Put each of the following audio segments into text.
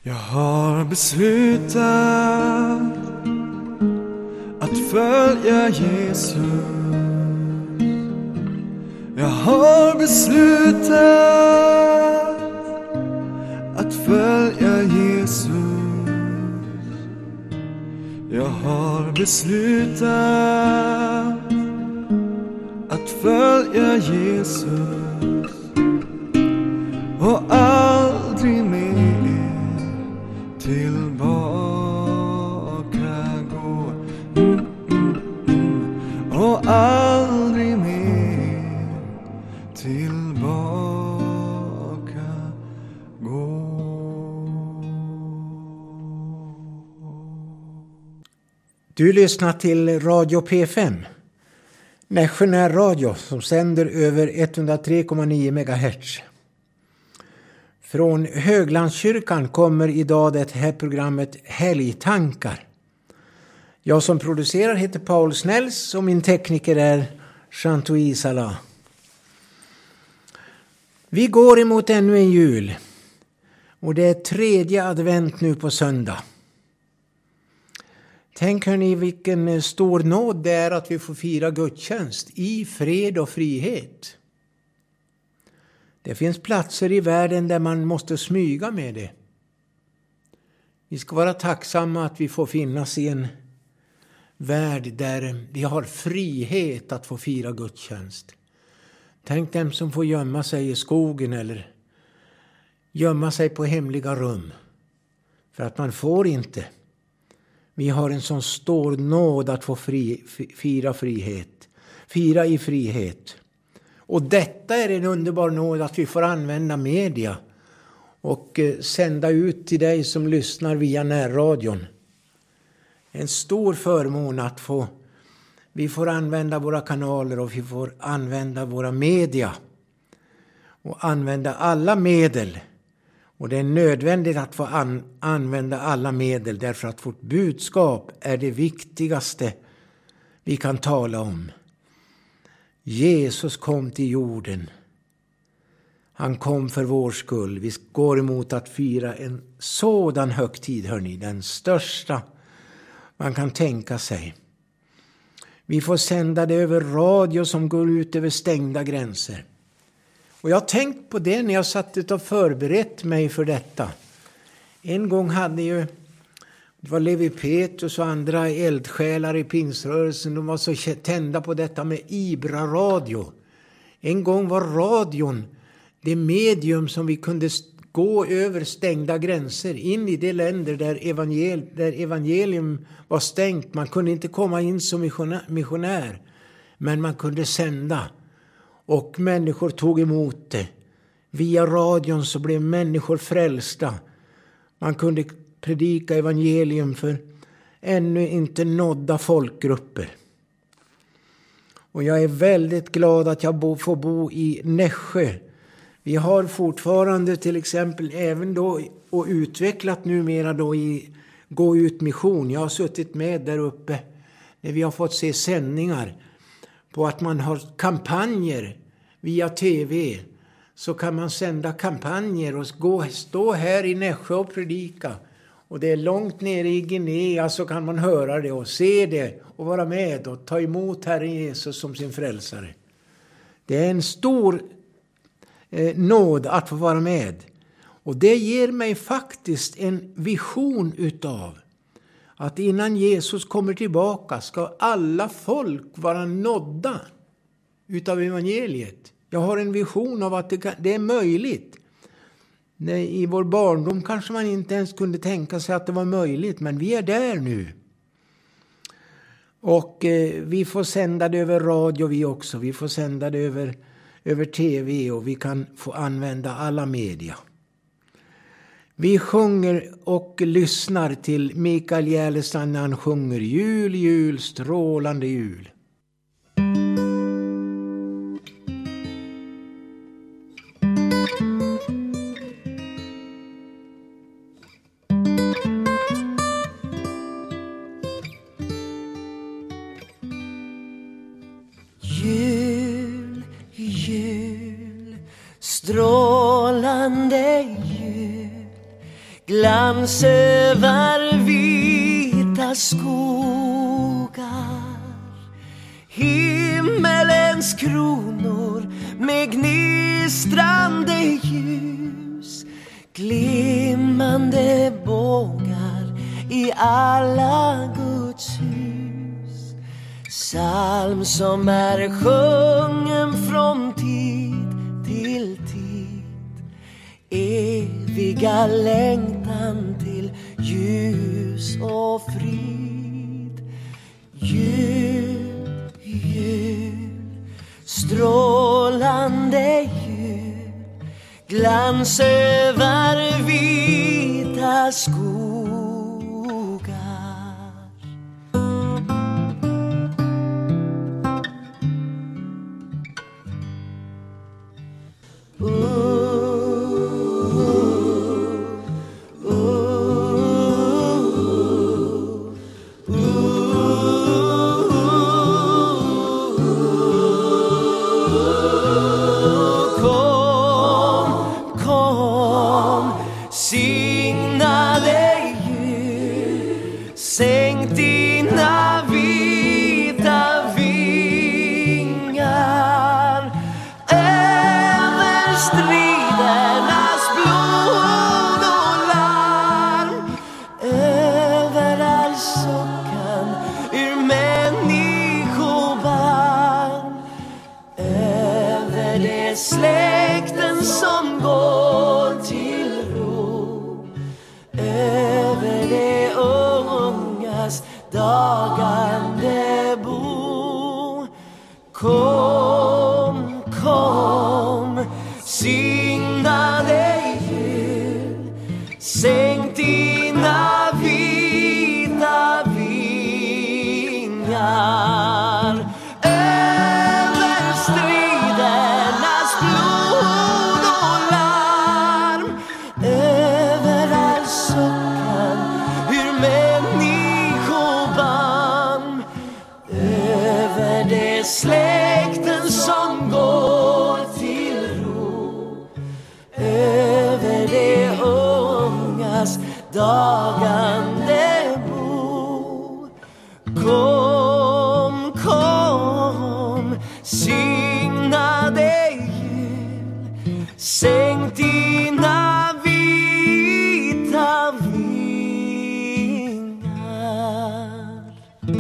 Jag har beslutat att följa Jesus. Jag har beslutat att följa Jesus. Jag har beslutat att följa Jesus och aldrig mer tillbaka gå. Och aldrig mer tillbaka gå. Du lyssnar till Radio P5, Nationell radio som sänder över 103,9 MHz. Från Höglandskyrkan kommer idag det här programmet Helgtankar. Jag som producerar heter Paul Snälls och min tekniker är Chantoui Salah. Vi går emot ännu en jul och det är 3:e advent nu på söndag. Tänk hörni vilken stor nåd det är att vi får fira gudstjänst i fred och frihet. Det finns platser i världen där man måste smyga med det. Vi ska vara tacksamma att vi får finnas i en värld där vi har frihet att få fira gudstjänst. Tänk dem som får gömma sig i skogen eller gömma sig på hemliga rum. För att man får inte. Vi har en sån stor nåd att få fira frihet. Fira i frihet. Och detta är en underbar nåd att vi får använda media och sända ut till dig som lyssnar via närradion. En stor förmån att vi får använda våra kanaler och vi får använda våra media och använda alla medel. Och det är nödvändigt att få använda alla medel därför att vårt budskap är det viktigaste vi kan tala om. Jesus kom till jorden. Han kom för vår skull. Vi går emot att fira en sådan högtid, hörni. Den största man kan tänka sig. Vi får sända det över radio som går ut över stängda gränser. Och jag har tänkt på det när jag satt och förberett mig för detta. En gång det var Levi Petrus och andra eldsjälar i pingsrörelsen. De var så tända på detta med Ibra-radio. En gång var radion det medium som vi kunde gå över stängda gränser. In i de länder där evangelium var stängt. Man kunde inte komma in som missionär. Men man kunde sända. Och människor tog emot det. Via radion så blev människor frälsta. Man kunde predika evangelium för ännu inte nådda folkgrupper. Och jag är väldigt glad att jag får bo i Nässjö. Vi har fortfarande till exempel även då och utvecklat numera då i Gå ut mission. Jag har suttit med där uppe när vi har fått se sändningar på att man har kampanjer via tv. Så kan man sända kampanjer och stå här i Nässjö och predika. Och det är långt nere i Guinea så kan man höra det och se det och vara med och ta emot Herren Jesus som sin frälsare. Det är en stor nåd att få vara med. Och det ger mig faktiskt en vision utav att innan Jesus kommer tillbaka ska alla folk vara nådda utav evangeliet. Jag har en vision av att det är möjligt. I vår barndom kanske man inte ens kunde tänka sig att det var möjligt. Men vi är där nu. Och vi får sända det över radio vi också. Vi får sända det över tv och vi kan få använda alla media. Vi sjunger och lyssnar till Mikael Järlesand när han sjunger Jul, jul, strålande jul. Jul, jul, strålande jul, glans över vita skogar, himmelens kronor med gnistrande ljus, glimmande bågar i alla Guds hus. Psalm som är sjungen från tid till tid, eviga längtan till ljus och frid. Jul, jul, strålande jul, glans över vita skogar. Sänk dina vita vingar över stridernas blod och larm, över all suckan ur människobarm, över de släkten som går till ro, över de dagande bo. Kom, kom, signade jul, sänk dina vita vingar över stridernas blod och larm, över all suckan ur människobarm, över de släkten som går till ro, över de ungas dagande bo. Kom, kom, signade jul, sänk dina vita vingar.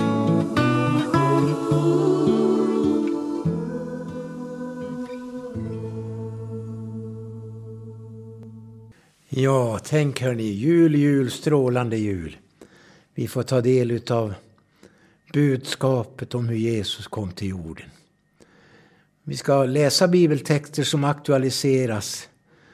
Ja, tänk hörni, jul, jul, strålande jul. Vi får ta del av budskapet om hur Jesus kom till jorden. Vi ska läsa bibeltexter som aktualiseras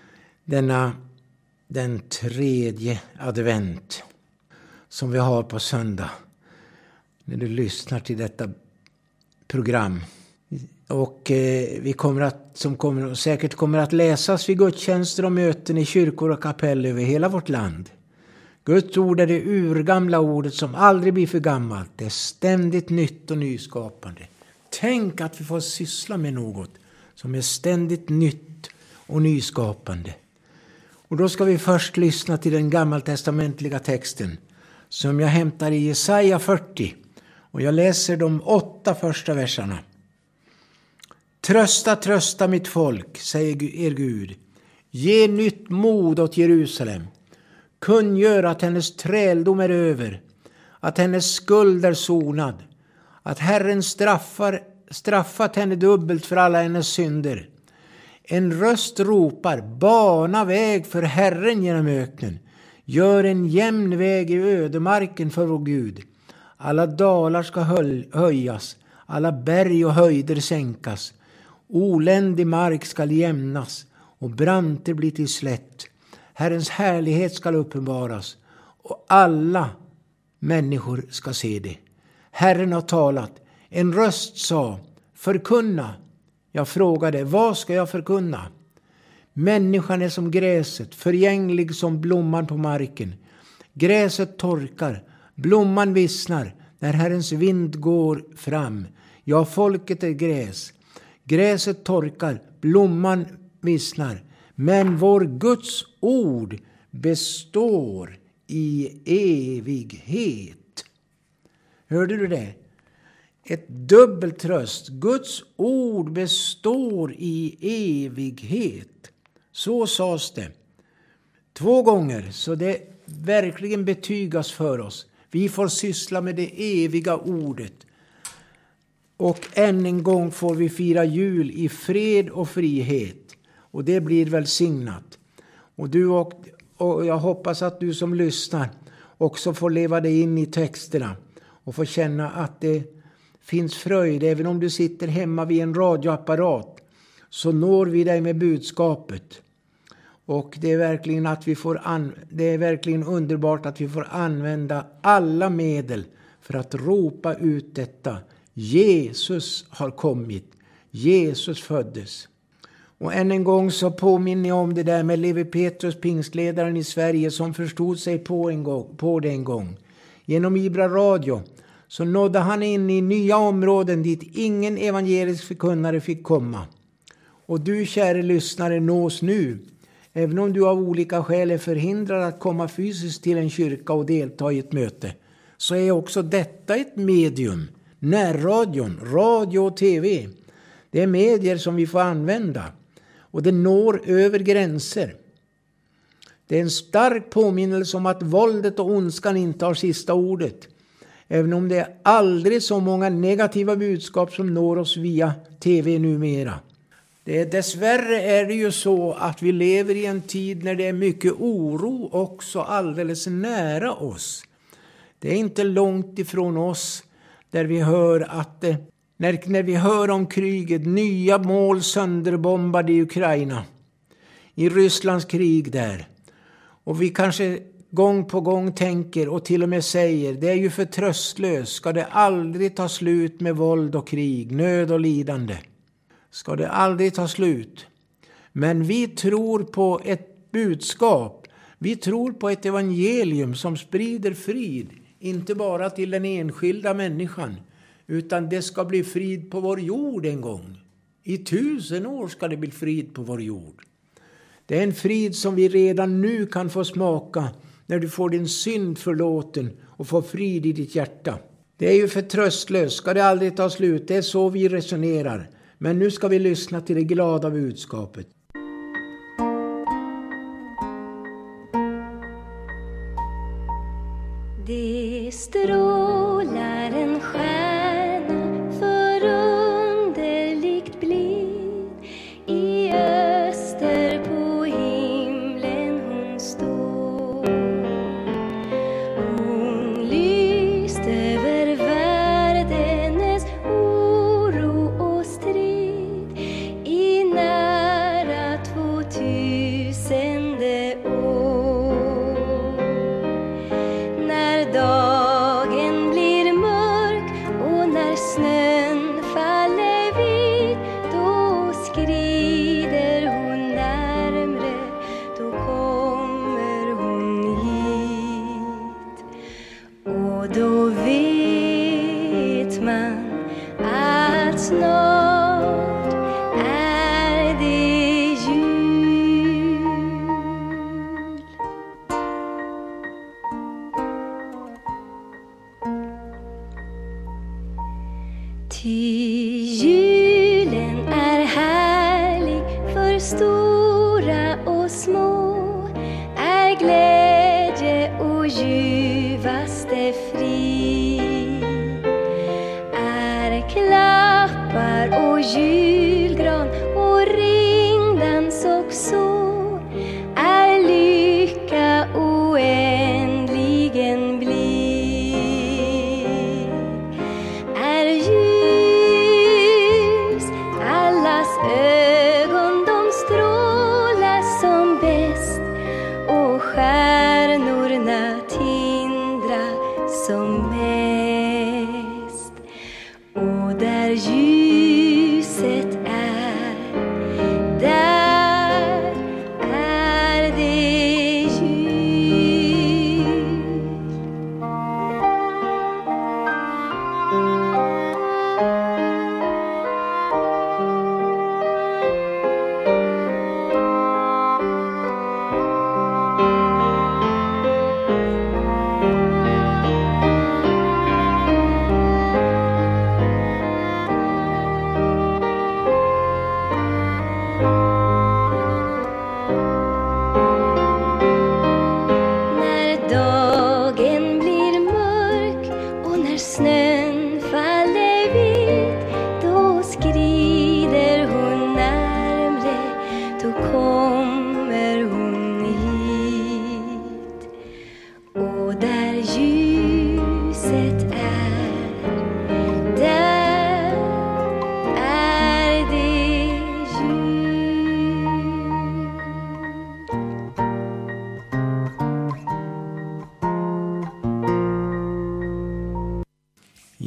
den tredje advent som vi har på söndag när du lyssnar till detta program. Och vi säkert kommer att läsas vid gudstjänster och möten i kyrkor och kapell över hela vårt land. Guds ord är det urgamla ordet som aldrig blir för gammalt. Det är ständigt nytt och nyskapande. Tänk att vi får syssla med något som är ständigt nytt och nyskapande. Och då ska vi först lyssna till den gammaltestamentliga texten som jag hämtar i Jesaja 40. Och jag läser de 8 första verserna. Trösta, trösta mitt folk, säger er Gud. Ge nytt mod åt Jerusalem. Kungör att hennes träldom är över, att hennes skuld är sonad, att Herren straffat henne dubbelt för alla hennes synder. En röst ropar, bana väg för Herren genom öknen. Gör en jämn väg i ödemarken för vår Gud. Alla dalar ska höjas, alla berg och höjder sänkas. Oländig mark skall jämnas och branter bli till slätt. Herrens härlighet skall uppenbaras och alla människor ska se det. Herren har talat. En röst sa, förkunna. Jag frågade, vad ska jag förkunna? Människan är som gräset, förgänglig som blomman på marken. Gräset torkar, blomman vissnar när Herrens vind går fram. Ja, folket är gräs. Gräset torkar, blomman vissnar. Men vår Guds ord består i evighet. Hörde du det? Ett dubbelt tröst. Guds ord består i evighet. Så sades det 2 gånger, så det verkligen betygas för oss. Vi får syssla med det eviga ordet. Och än en gång får vi fira jul i fred och frihet. Och det blir välsignat. Och jag hoppas att du som lyssnar också får leva dig in i texterna. Och får känna att det finns fröjd. Även om du sitter hemma vid en radioapparat, så når vi dig med budskapet. Och det är verkligen underbart att vi får använda alla medel för att ropa ut detta. Jesus har kommit. Jesus föddes. Och än en gång så påminner jag om det där med Levi Petrus, pingstledaren i Sverige, som förstod sig på det en gång. Genom Ibra Radio så nådde han in i nya områden dit ingen evangelisk förkunnare fick komma. Och du, kära lyssnare, nås nu. Även om du av olika skäl är förhindrad att komma fysiskt till en kyrka och delta i ett möte, så är också detta ett medium. Närradion, radio och tv. Det är medier som vi får använda. Och det når över gränser. Det är en stark påminnelse om att våldet och ondskan inte har sista ordet. Även om det är aldrig så många negativa budskap som når oss via tv numera. Dessvärre är det ju så att vi lever i en tid när det är mycket oro också alldeles nära oss. Det är inte långt ifrån oss där vi hör att när vi hör om kriget, nya mål sönderbombade i Ukraina, i Rysslands krig där. Och vi kanske gång på gång tänker och till och med säger, det är ju för tröstlöst, ska det aldrig ta slut med våld och krig, nöd och lidande? Ska det aldrig ta slut? Men vi tror på ett budskap, vi tror på ett evangelium som sprider frid, inte bara till den enskilda människan, utan det ska bli frid på vår jord en gång. I 1000 år ska det bli frid på vår jord. Det är en frid som vi redan nu kan få smaka när du får din synd förlåten och får frid i ditt hjärta. Det är ju för tröstlöst, ska det aldrig ta slut. Det är så vi resonerar. Men nu ska vi lyssna till det glada budskapet. Det strålar en stjärna förunderligt blind. I öster på himlen hon står. Hon lyst över världens oro och strid i nära 2000 år. När dagen blir mörk och när snön faller vit, då skrider hon närmre, då kommer hon hit. Och då vet man att snart är det jul. Ty julen är härlig för stora och små, är glädje och ljuvaste frid. Är klappar och julgran och ringdans också, är lycka oändligen blir. Är ljus allas ögon, de strålar som bäst, och stjärnorna tindra som mest. Och där ljuset är, där är det jul.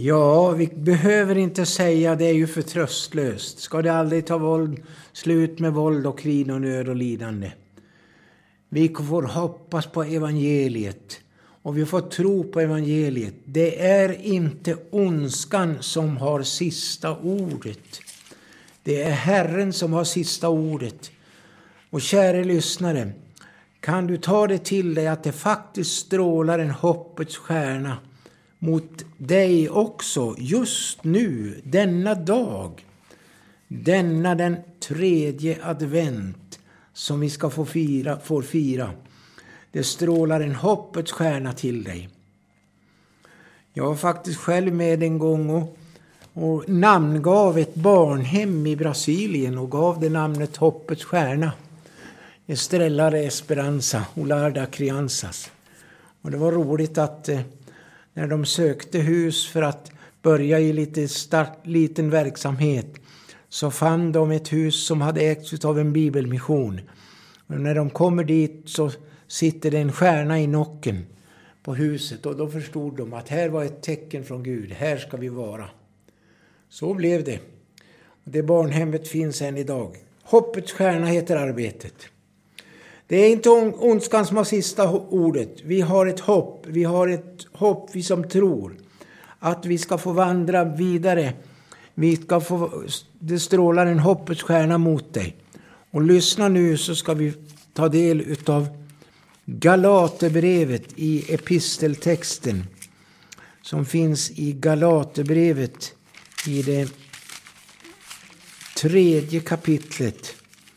Ja, vi behöver inte säga det är ju för tröstlöst. Ska det aldrig ta slut med våld och krig och nöd och lidande? Vi får hoppas på evangeliet och vi får tro på evangeliet. Det är inte ondskan som har sista ordet. Det är Herren som har sista ordet. Och kära lyssnare, kan du ta det till dig att det faktiskt strålar en hoppets stjärna mot dig också just nu, denna dag. Denna den 3:e advent som vi ska får fira. Det strålar en hoppets stjärna till dig. Jag var faktiskt själv med en gång och namngav ett barnhem i Brasilien och gav det namnet Hoppets stjärna. Estrella de Esperanza, Olarda Crianças. Och det var roligt att när de sökte hus för att börja i liten verksamhet så fann de ett hus som hade ägts av en bibelmission. Och när de kommer dit så sitter det en stjärna i nocken på huset och då förstod de att här var ett tecken från Gud, här ska vi vara. Så blev det. Och det barnhemmet finns än idag. Hoppets stjärna heter arbetet. Det är inte ondskan som har sista ordet. Vi har ett hopp. Vi har ett hopp, vi som tror. Att vi ska få vandra vidare. Det strålar en hoppets stjärna mot dig. Och lyssna nu så ska vi ta del utav Galaterbrevet i episteltexten. Som finns i Galaterbrevet i det 3:e kapitlet.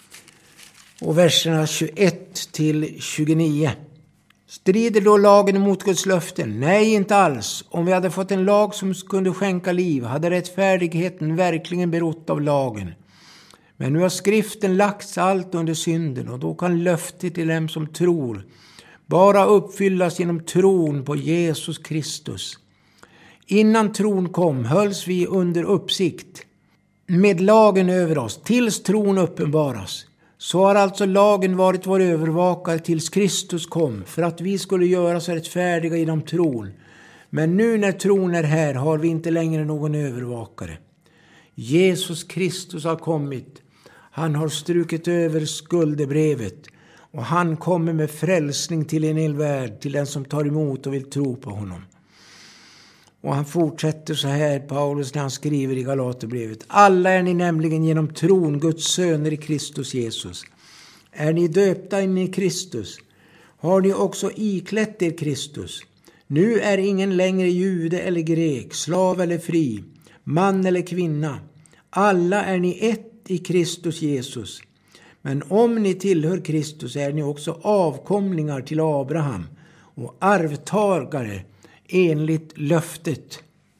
Och verserna 21 till 29. Strider då lagen emot Guds löften? Nej, inte alls. Om vi hade fått en lag som kunde skänka liv hade rättfärdigheten verkligen berott av lagen. Men nu har skriften lagts allt under synden och då kan löftet till dem som tror bara uppfyllas genom tron på Jesus Kristus. Innan tron kom hölls vi under uppsikt med lagen över oss tills tron uppenbaras. Så har alltså lagen varit vår övervakare tills Kristus kom för att vi skulle göra oss rättfärdiga genom tron. Men nu när tron är här har vi inte längre någon övervakare. Jesus Kristus har kommit. Han har strukit över skuldebrevet och han kommer med frälsning till en hel värld, till den som tar emot och vill tro på honom. Och han fortsätter så här, Paulus, när han skriver i Galaterbrevet. Alla är ni nämligen genom tron Guds söner i Kristus Jesus. Är ni döpta in i Kristus? Har ni också iklätt er Kristus? Nu är ingen längre jude eller grek, slav eller fri, man eller kvinna. Alla är ni ett i Kristus Jesus. Men om ni tillhör Kristus är ni också avkomlingar till Abraham och arvtagare enligt löftet.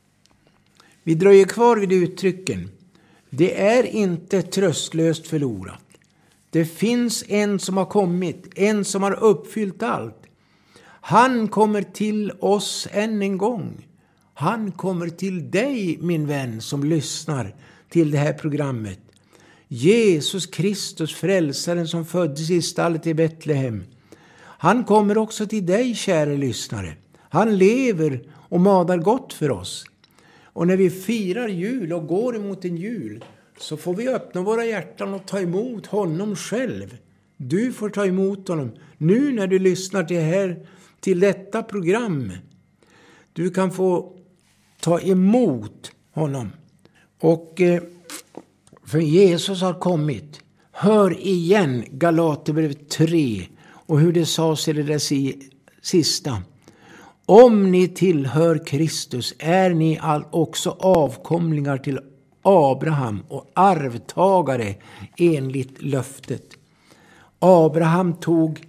Vi dröjer kvar vid uttrycken. Det är inte tröstlöst förlorat. Det finns en som har kommit, en som har uppfyllt allt. Han kommer till oss än en gång. Han kommer till dig, min vän, som lyssnar till det här programmet. Jesus Kristus, frälsaren som föddes i stallet i Betlehem. Han kommer också till dig, kära lyssnare. Han lever och madar gott för oss. Och när vi firar jul och går emot en jul så får vi öppna våra hjärtan och ta emot honom själv. Du får ta emot honom nu när du lyssnar till detta program. Du kan få ta emot honom. Och för Jesus har kommit. Hör igen Galaterbrevet 3 och hur det sades i det där sista. Om ni tillhör Kristus är ni också avkomlingar till Abraham och arvtagare enligt löftet. Abraham tog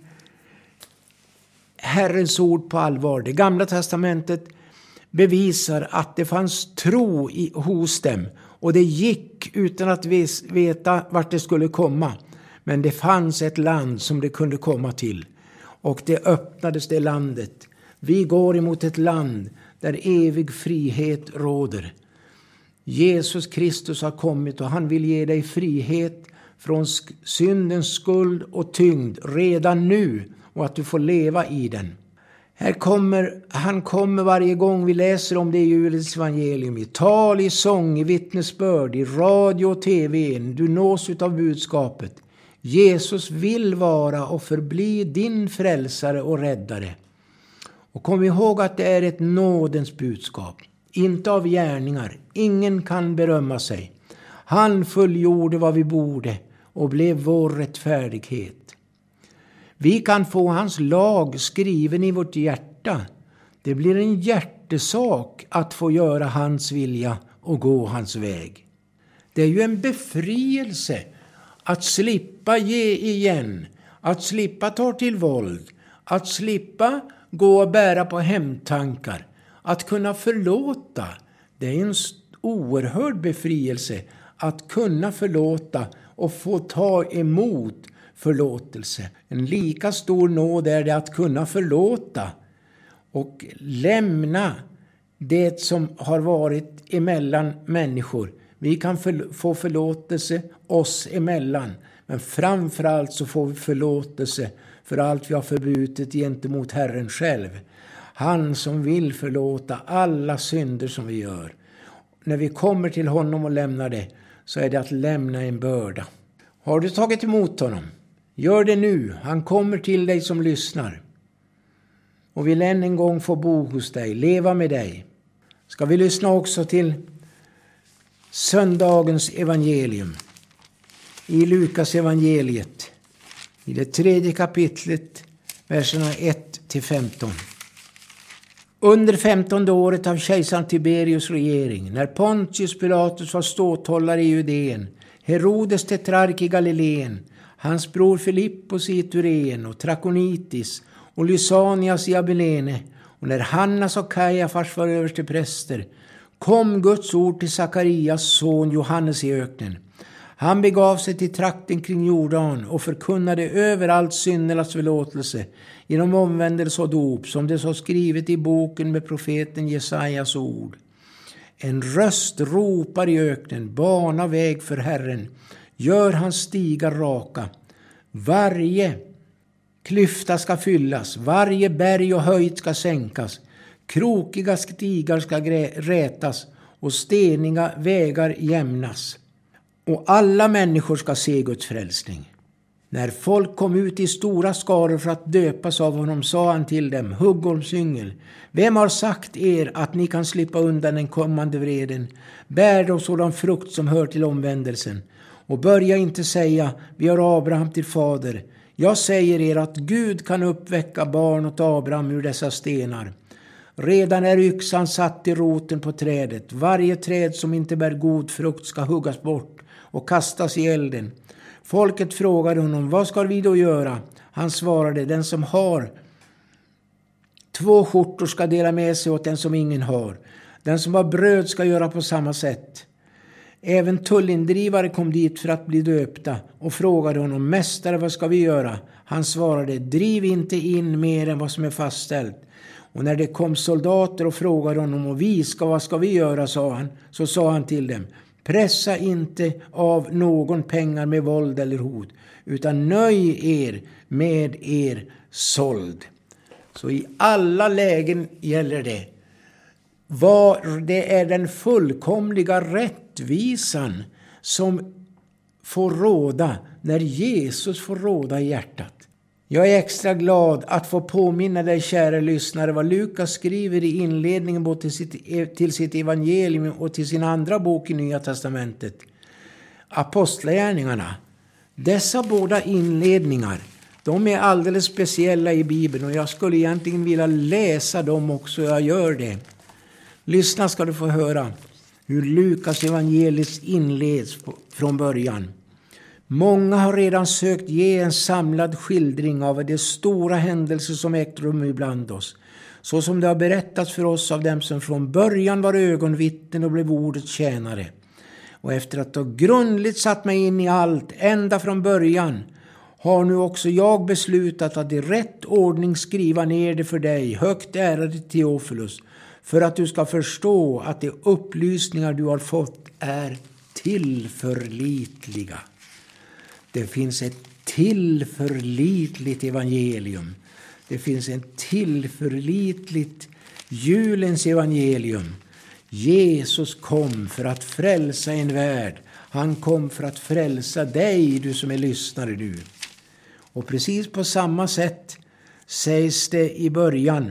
Herrens ord på allvar. Det gamla testamentet bevisar att det fanns tro hos dem och det gick utan att veta vart det skulle komma. Men det fanns ett land som det kunde komma till och det öppnades det landet. Vi går emot ett land där evig frihet råder. Jesus Kristus har kommit och han vill ge dig frihet från syndens skuld och tyngd redan nu och att du får leva i den. Han kommer varje gång vi läser om det i julets evangelium. I tal, i sång, i vittnesbörd, i radio och tv. Du nås av budskapet. Jesus vill vara och förbli din frälsare och räddare. Och kom ihåg att det är ett nådens budskap. Inte av gärningar. Ingen kan berömma sig. Han fullgjorde vad vi borde och blev vår rättfärdighet. Vi kan få hans lag skriven i vårt hjärta. Det blir en hjärtesak att få göra hans vilja och gå hans väg. Det är ju en befrielse att slippa ge igen, att slippa ta till våld, att slippa gå och bära på hemtankar, att kunna förlåta. Det är en oerhörd befrielse att kunna förlåta och få ta emot förlåtelse. En lika stor nåd är det att kunna förlåta och lämna det som har varit emellan människor. Vi kan få förlåtelse oss emellan, men framförallt så får vi förlåtelse för allt vi har förbrutit gentemot Herren själv. Han som vill förlåta alla synder som vi gör. När vi kommer till honom och lämnar det, så är det att lämna en börda. Har du tagit emot honom? Gör det nu. Han kommer till dig som lyssnar. Och vill än en gång få bo hos dig, leva med dig. Ska vi lyssna också till söndagens evangelium. I Lukas evangeliet. I det 3:e kapitlet, verserna 1-15. Under 15:e året av kejsaren Tiberius regering, när Pontius Pilatus var ståthållare i Judeen, Herodes tetrark i Galileen, hans bror Filippos i Itureen och Trakonitis och Lysanias i Abilene, och när Hannas och Kajafas var överstepräster, kom Guds ord till Sakarias son Johannes i öknen. Han begav sig till trakten kring Jordan och förkunnade överallt syndernas förlåtelse genom omvändelse och dop, som det så skrivet i boken med profeten Jesajas ord. En röst ropar i öknen, bana väg för Herren, gör hans stigar raka. Varje klyfta ska fyllas, varje berg och höjd ska sänkas, krokiga stigar ska rätas och steniga vägar jämnas. Och alla människor ska se Guds frälsning. När folk kom ut i stora skaror för att döpas av honom, sa han till dem, huggormsyngel, vem har sagt er att ni kan slippa undan den kommande vreden? Bär då sådan frukt som hör till omvändelsen. Och börja inte säga, vi har Abraham till fader. Jag säger er att Gud kan uppväcka barn åt Abraham ur dessa stenar. Redan är yxan satt i roten på trädet. Varje träd som inte bär god frukt ska huggas bort och kastas i elden. Folket frågade honom, vad ska vi då göra? Han svarade, den som har 2 skjortor ska dela med sig åt den som ingen har. Den som har bröd ska göra på samma sätt. Även tullindrivare kom dit för att bli döpta och frågade honom, mästare, vad ska vi göra? Han svarade, driv inte in mer än vad som är fastställt. Och när det kom soldater och frågade honom, och vad ska vi göra, så sa han till dem, pressa inte av någon pengar med våld eller hot, utan nöj er med er såld. Så i alla lägen gäller det. Det är den fullkomliga rättvisan som får råda när Jesus får råda i hjärtat. Jag är extra glad att få påminna dig, kära lyssnare, vad Lukas skriver i inledningen både till sitt evangelium och till sin andra bok i Nya testamentet, Apostlagärningarna. Dessa båda inledningar, de är alldeles speciella i Bibeln, och jag skulle egentligen vilja läsa dem också, jag gör det. Lyssna ska du få höra hur Lukas evangeliet inleds från början. Många har redan sökt ge en samlad skildring av de stora händelser som ägt rum ibland oss, så som det har berättats för oss av dem som från början var ögonvittnen och blev ordets tjänare. Och efter att ha grundligt satt mig in i allt, ända från början, har nu också jag beslutat att i rätt ordning skriva ner det för dig, högt ärade Theophilus, för att du ska förstå att de upplysningar du har fått är tillförlitliga. Det finns ett tillförlitligt evangelium Det finns en tillförlitligt julens evangelium. Jesus kom för att frälsa en värld. Han kom för att frälsa dig, du som är lyssnare nu. Och precis på samma sätt sägs det i början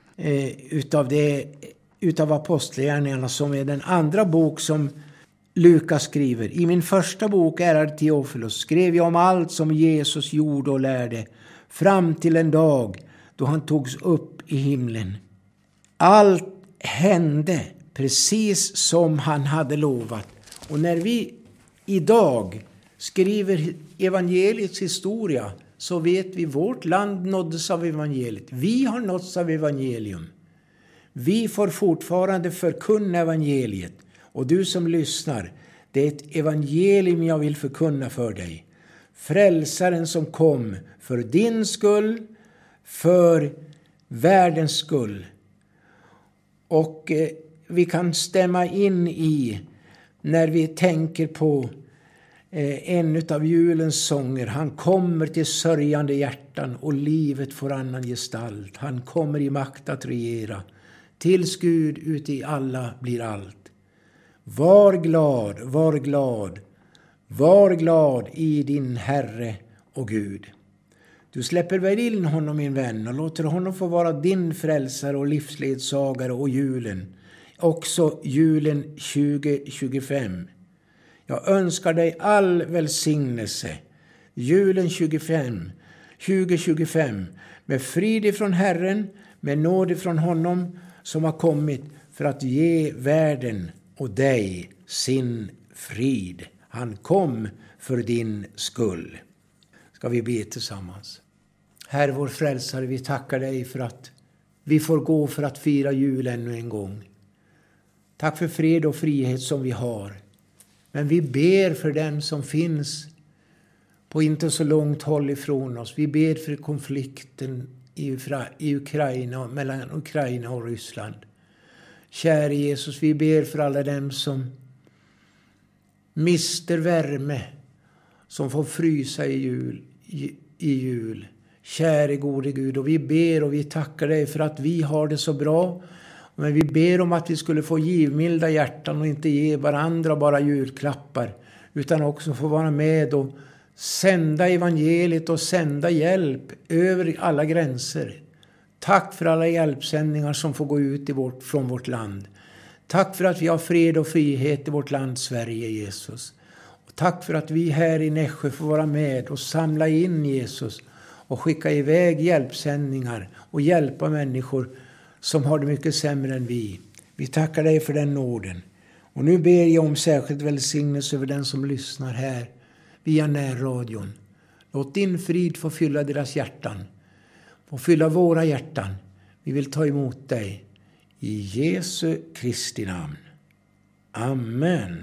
utav Apostlagärningarna, som är den andra bok som Lukas skriver. I min första bok, ärade Teofilos, skrev jag om allt som Jesus gjorde och lärde fram till en dag då han togs upp i himlen. Allt hände precis som han hade lovat. Och när vi idag skriver evangeliets historia, så vet vi vårt land nåddes av evangeliet. Vi har nåtts av evangelium. Vi får fortfarande förkunna evangeliet. Och du som lyssnar, det är ett evangelium jag vill förkunna för dig. Frälsaren som kom för din skull, för världens skull. Och vi kan stämma in i, när vi tänker på en av julens sånger. Han kommer till sörjande hjärtan och livet får annan gestalt. Han kommer i makt att regera. Tills Gud ute i alla blir allt. Var glad, var glad, var glad i din Herre och Gud. Du släpper väl in honom, min vän, och låter honom få vara din frälsare och livsledsagare och julen. Också julen 2025. Jag önskar dig all välsignelse. Julen 2025 med frid ifrån Herren, med nåd ifrån honom som har kommit för att ge världen och dig sin frid. Han kom för din skull. Ska vi be tillsammans. Herre vår frälsare, vi tackar dig för att vi får gå för att fira jul ännu en gång. Tack för fred och frihet som vi har. Men vi ber för dem som finns på inte så långt håll ifrån oss. Vi ber för konflikten i Ukraina, mellan Ukraina och Ryssland. Kära Jesus, vi ber för alla dem som mister värme, som får frysa i jul. Kära gode Gud, och vi ber och vi tackar dig för att vi har det så bra. Men vi ber om att vi skulle få givmilda hjärtan och inte ge varandra bara julklappar, utan också få vara med och sända evangeliet och sända hjälp över alla gränser. Tack för alla hjälpsändningar som får gå ut från vårt land. Tack för att vi har fred och frihet i vårt land Sverige, Jesus. Och tack för att vi här i Nässjö får vara med och samla in Jesus och skicka iväg hjälpsändningar och hjälpa människor som har det mycket sämre än vi. Vi tackar dig för den nåden. Och nu ber jag om särskilt välsignelse över den som lyssnar här via närradion. Låt din frid få fylla deras hjärtan. Få fylla våra hjärtan. Vi vill ta emot dig. I Jesu Kristi namn. Amen.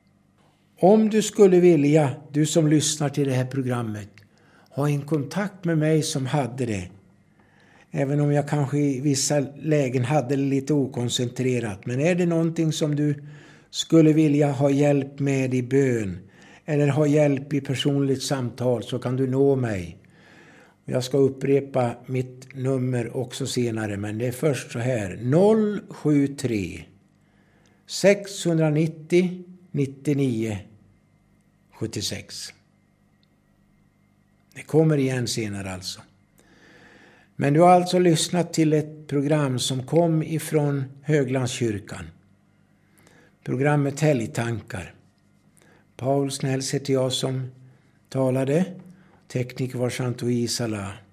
Om du skulle vilja, du som lyssnar till det här programmet, ha en kontakt med mig som hade det. Även om jag kanske i vissa lägen hade det lite okoncentrerat. Men är det någonting som du skulle vilja ha hjälp med i bön eller ha hjälp i personligt samtal, så kan du nå mig. Jag ska upprepa mitt nummer också senare, men det är först så här. 073 690 99 76. Det kommer igen senare alltså. Men du har alltså lyssnat till ett program som kom ifrån Höglandskyrkan. Programmet Helgtankar. Paul Snälls heter jag som talade. Tekniker var Santo Isala.